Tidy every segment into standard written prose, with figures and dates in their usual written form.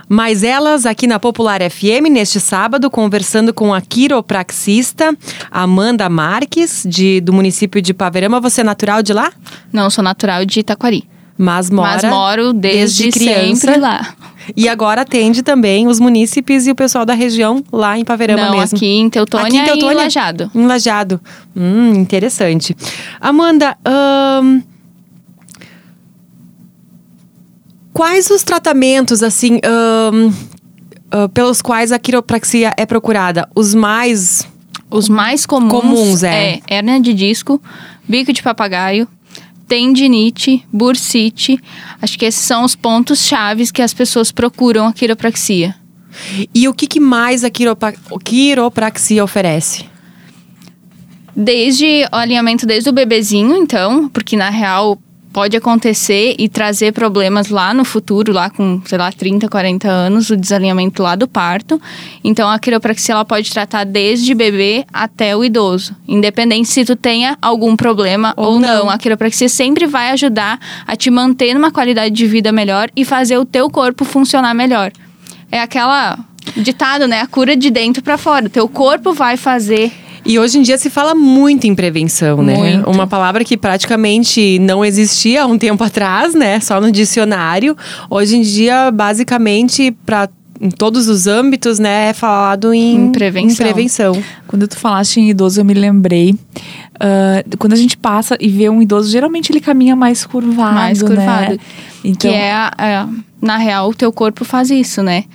Mais elas aqui na Popular FM neste sábado, conversando com a quiropraxista Amanda Marques, do município de Paverama. Você é natural de lá? Não, sou natural de Itaquari. Mas moro desde criança. Sempre lá. E agora atende também os munícipes e o pessoal da região lá em Paverama mesmo. Aqui em Teutônia e em Lajado. Em Lajado. Interessante. Amanda, quais os tratamentos, assim, pelos quais a quiropraxia é procurada? Os mais comuns é hérnia de disco, bico de papagaio, tendinite, bursite. Acho que esses são os pontos chaves que as pessoas procuram a quiropraxia. E o que mais a quiropraxia oferece? Desde o alinhamento desde o bebezinho, então, porque na real pode acontecer e trazer problemas lá no futuro, lá com, 30, 40 anos, o desalinhamento lá do parto. Então, a quiropraxia ela pode tratar desde bebê até o idoso. Independente se tu tenha algum problema ou não. A quiropraxia sempre vai ajudar a te manter numa qualidade de vida melhor e fazer o teu corpo funcionar melhor. É aquela ditado, né? A cura de dentro pra fora. O teu corpo vai fazer. E hoje em dia se fala muito em prevenção, né? Muito. Uma palavra que praticamente não existia há um tempo atrás, né? Só no dicionário. Hoje em dia, basicamente, em todos os âmbitos, né? É falado em prevenção. Quando tu falaste em idoso, eu me lembrei. Quando a gente passa e vê um idoso, geralmente ele caminha mais curvado, né? Então, que na real, o teu corpo faz isso, né?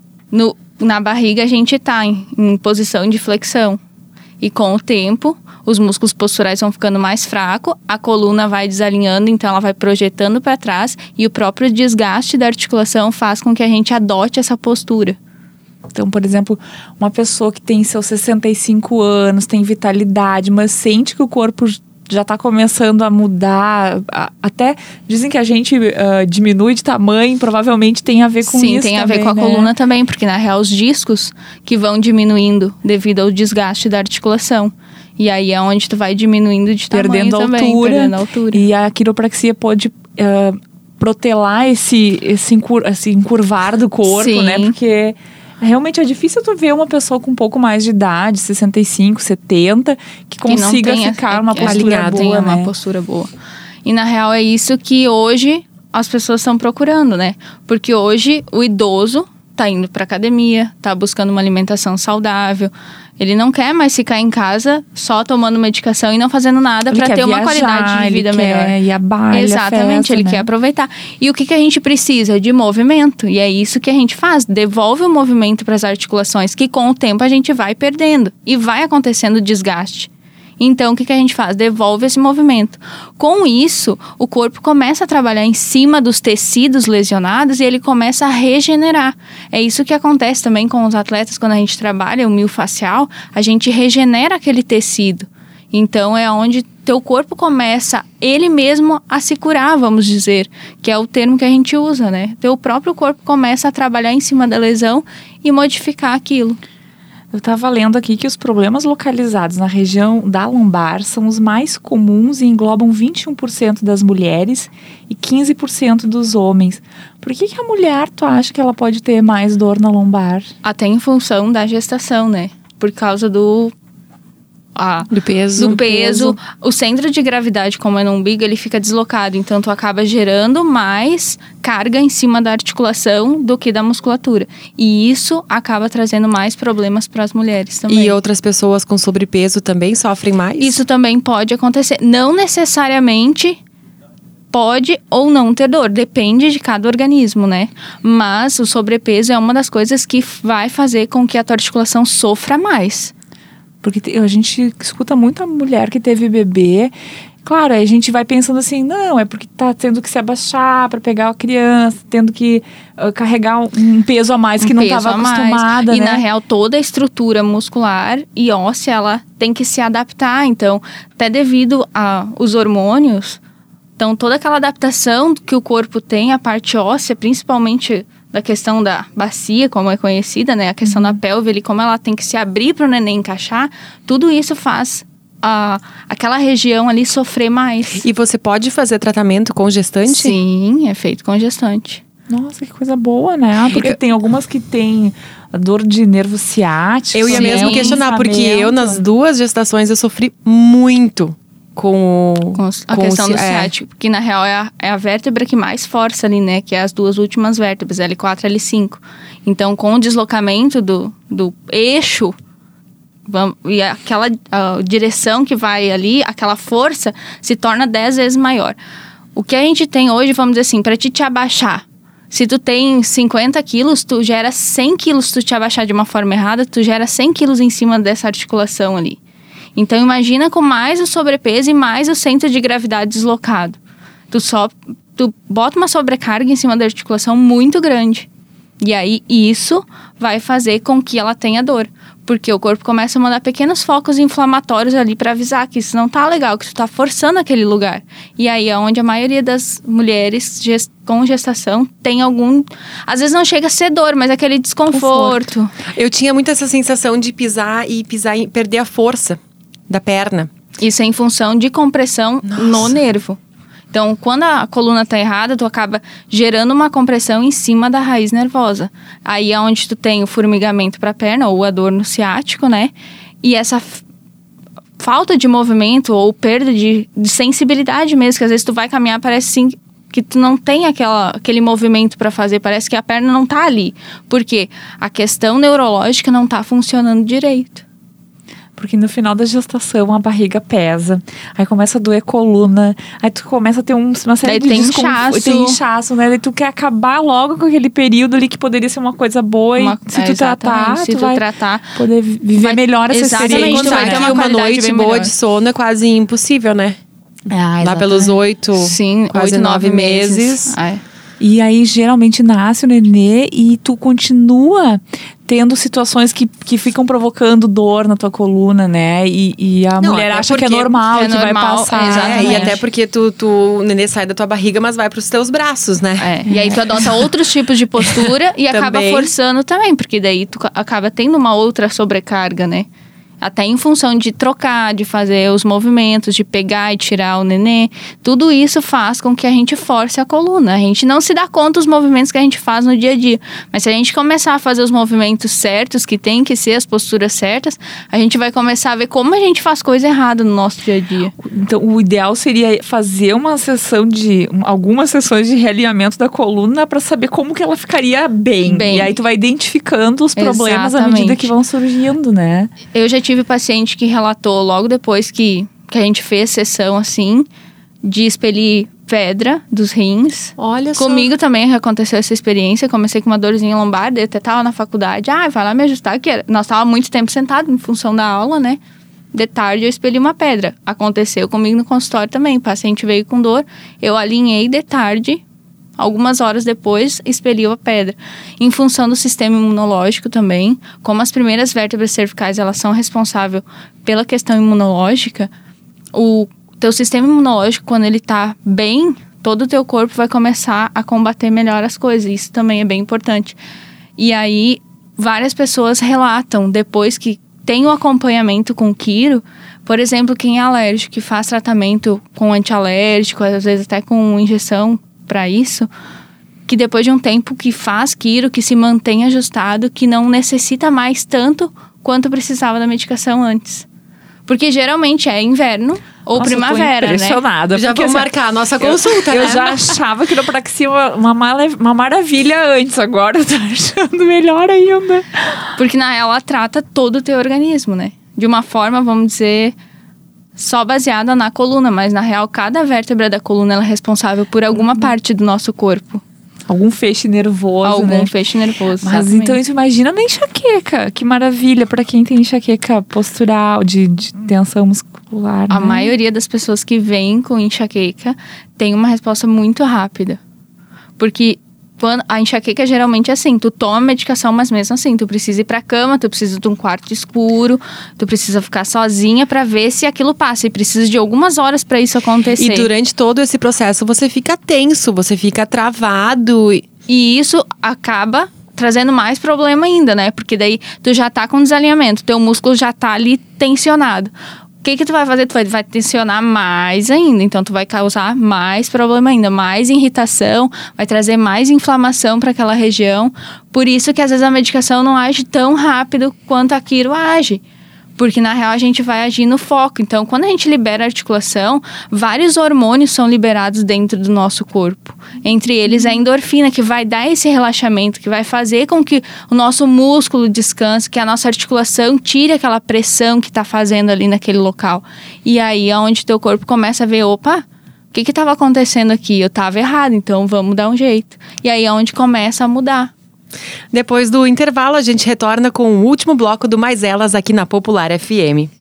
Na barriga, a gente tá em posição de flexão. E com o tempo, os músculos posturais vão ficando mais fracos, a coluna vai desalinhando, então ela vai projetando para trás e o próprio desgaste da articulação faz com que a gente adote essa postura. Então, por exemplo, uma pessoa que tem seus 65 anos, tem vitalidade, mas sente que o corpo já está começando a mudar, até dizem que a gente diminui de tamanho, provavelmente tem a ver com isso. Sim, tem a ver com a coluna também, porque na real os discos que vão diminuindo devido ao desgaste da articulação. E aí é onde tu vai diminuindo de tamanho também, perdendo altura. E a quiropraxia pode protelar esse encurvar do corpo, Sim. né? Porque realmente é difícil tu ver uma pessoa com um pouco mais de idade, 65, 70, que consiga ficar uma postura boa, uma postura boa. E na real é isso que hoje as pessoas estão procurando, né? Porque hoje o idoso tá indo pra academia, tá buscando uma alimentação saudável. Ele não quer mais ficar em casa só tomando medicação e não fazendo nada para ter uma qualidade de vida melhor. E a baile, Exatamente, festa, ele né? quer aproveitar. E o que a gente precisa? De movimento. E é isso que a gente faz. Devolve o movimento para as articulações, que com o tempo a gente vai perdendo. E vai acontecendo desgaste. Então, o que a gente faz? Devolve esse movimento. Com isso, o corpo começa a trabalhar em cima dos tecidos lesionados e ele começa a regenerar. É isso que acontece também com os atletas quando a gente trabalha o miofascial, a gente regenera aquele tecido. Então, é onde teu corpo começa, ele mesmo, a se curar, vamos dizer, que é o termo que a gente usa, né? Teu próprio corpo começa a trabalhar em cima da lesão e modificar aquilo. Eu estava lendo aqui que os problemas localizados na região da lombar são os mais comuns e englobam 21% das mulheres e 15% dos homens. Por que a mulher, tu acha que ela pode ter mais dor na lombar? Até em função da gestação, né? Por causa do peso. O centro de gravidade, como é no umbigo, ele fica deslocado. Então, tu acaba gerando mais carga em cima da articulação do que da musculatura. E isso acaba trazendo mais problemas para as mulheres também. E outras pessoas com sobrepeso também sofrem mais? Isso também pode acontecer. Não necessariamente pode ou não ter dor. Depende de cada organismo, né? Mas o sobrepeso é uma das coisas que vai fazer com que a tua articulação sofra mais. Porque a gente escuta muito a mulher que teve bebê. Claro, aí a gente vai pensando assim, não, é porque tá tendo que se abaixar para pegar a criança, tendo que carregar um peso a mais que não estava acostumada, E né? na real, toda a estrutura muscular e óssea, ela tem que se adaptar. Então, até devido aos hormônios, então toda aquela adaptação que o corpo tem, a parte óssea, principalmente da questão da bacia, como é conhecida, né? A questão da pelve, ali, como ela tem que se abrir para o neném encaixar, tudo isso faz aquela região ali sofrer mais. E você pode fazer tratamento com gestante? Sim, é feito com gestante. Nossa, que coisa boa, né? Porque tem algumas que tem dor de nervo ciático. Eu ia mesmo questionar, porque eu nas 2 gestações eu sofri muito com a questão do ciático. Porque na real é a vértebra que mais força ali, né? Que é as 2 últimas vértebras, L4 e L5. Então, com o deslocamento do eixo, e aquela direção que vai ali, aquela força, se torna 10 vezes maior. O que a gente tem hoje, vamos dizer assim, para te abaixar. Se tu tem 50 quilos, tu gera 100 quilos. Se tu te abaixar de uma forma errada, tu gera 100 quilos em cima dessa articulação ali. Então, imagina com mais o sobrepeso e mais o centro de gravidade deslocado. Tu bota uma sobrecarga em cima da articulação muito grande. E aí, isso vai fazer com que ela tenha dor. Porque o corpo começa a mandar pequenos focos inflamatórios ali para avisar que isso não tá legal, que tu tá forçando aquele lugar. E aí é onde a maioria das mulheres com gestação tem algum... Às vezes não chega a ser dor, mas aquele desconforto. Eu tinha muito essa sensação de pisar e perder a força da perna. Isso é em função de compressão no nervo. Então, quando a coluna tá errada, tu acaba gerando uma compressão em cima da raiz nervosa. Aí é onde tu tem o formigamento para a perna, ou a dor no ciático, né? E essa falta de movimento, ou perda de sensibilidade mesmo, que às vezes tu vai caminhar, parece assim que tu não tem aquele movimento para fazer, parece que a perna não tá ali. Porque a questão neurológica não tá funcionando direito. Porque no final da gestação a barriga pesa, aí começa a doer coluna, aí tu começa a ter uma série de desconforto. Tem inchaço, né? Daí tu quer acabar logo com aquele período ali que poderia ser uma coisa boa e se tu tratar, poder viver melhor essa experiência. Quando vai ter uma noite boa de sono é quase impossível, né? Lá pelos 8, quase 9 meses. E aí, geralmente, nasce o nenê e tu continua tendo situações que ficam provocando dor na tua coluna, né? E a mulher acha que é normal, que vai passar. E até porque o nenê sai da tua barriga, mas vai pros teus braços, né? E aí tu adota outros tipos de postura e acaba forçando também. Porque daí tu acaba tendo uma outra sobrecarga, né? Até em função de trocar, de fazer os movimentos, de pegar e tirar o nenê. Tudo isso faz com que a gente force a coluna. A gente não se dá conta dos movimentos que a gente faz no dia a dia. Mas se a gente começar a fazer os movimentos certos, que tem que ser as posturas certas, a gente vai começar a ver como a gente faz coisa errada no nosso dia a dia. Então, o ideal seria fazer algumas sessões de realinhamento da coluna para saber como que ela ficaria bem. E aí tu vai identificando os problemas à medida que vão surgindo, né? Eu já tive paciente que relatou logo depois que a gente fez sessão assim, de expelir pedra dos rins. Olha só. Comigo também aconteceu essa experiência. Comecei com uma dorzinha lombar, eu até tava na faculdade. Vai lá me ajustar, que nós tava muito tempo sentado em função da aula, né? De tarde eu expeli uma pedra. Aconteceu comigo no consultório também. O paciente veio com dor, eu alinhei de tarde. Algumas horas depois, expeliu a pedra. Em função do sistema imunológico também, como as primeiras vértebras cervicais, elas são responsáveis pela questão imunológica, o teu sistema imunológico, quando ele tá bem, todo o teu corpo vai começar a combater melhor as coisas. Isso também é bem importante. E aí, várias pessoas relatam, depois que tem o acompanhamento com quiro, por exemplo, quem é alérgico, que faz tratamento com antialérgico, às vezes até com injeção, para isso, que depois de um tempo que faz quiro, que se mantém ajustado, que não necessita mais tanto quanto precisava da medicação antes. Porque geralmente é inverno ou primavera, tô impressionada, né? Já vamos marcar a nossa consulta, Eu já achava que quiropraxia uma maravilha antes, agora eu tô achando melhor ainda. Porque ela trata todo o teu organismo, né? De uma forma, vamos dizer, só baseada na coluna, mas na real, cada vértebra da coluna ela é responsável por alguma parte do nosso corpo. Algum feixe nervoso, Algum feixe nervoso, mas exatamente. Então, isso imagina na enxaqueca. Que maravilha para quem tem enxaqueca postural, de tensão muscular. A maioria das pessoas que vêm com enxaqueca tem uma resposta muito rápida. Porque a enxaqueca geralmente é assim, tu toma medicação, mas mesmo assim, tu precisa ir pra cama, tu precisa de um quarto escuro, tu precisa ficar sozinha pra ver se aquilo passa. E precisa de algumas horas pra isso acontecer. E durante todo esse processo, você fica tenso, você fica travado. E isso acaba trazendo mais problema ainda, né? Porque daí tu já tá com desalinhamento, teu músculo já tá ali tensionado. O que tu vai fazer? Tu vai tensionar mais ainda. Então, tu vai causar mais problema ainda, mais irritação, vai trazer mais inflamação para aquela região. Por isso que, às vezes, a medicação não age tão rápido quanto a quiro age. Porque, na real, a gente vai agir no foco. Então, quando a gente libera a articulação, vários hormônios são liberados dentro do nosso corpo. Entre eles, a endorfina, que vai dar esse relaxamento, que vai fazer com que o nosso músculo descanse, que a nossa articulação tire aquela pressão que está fazendo ali naquele local. E aí, é onde teu corpo começa a ver, opa, o que estava acontecendo aqui? Eu estava errado, então vamos dar um jeito. E aí, é onde começa a mudar. Depois do intervalo, a gente retorna com o último bloco do Mais Elas aqui na Popular FM.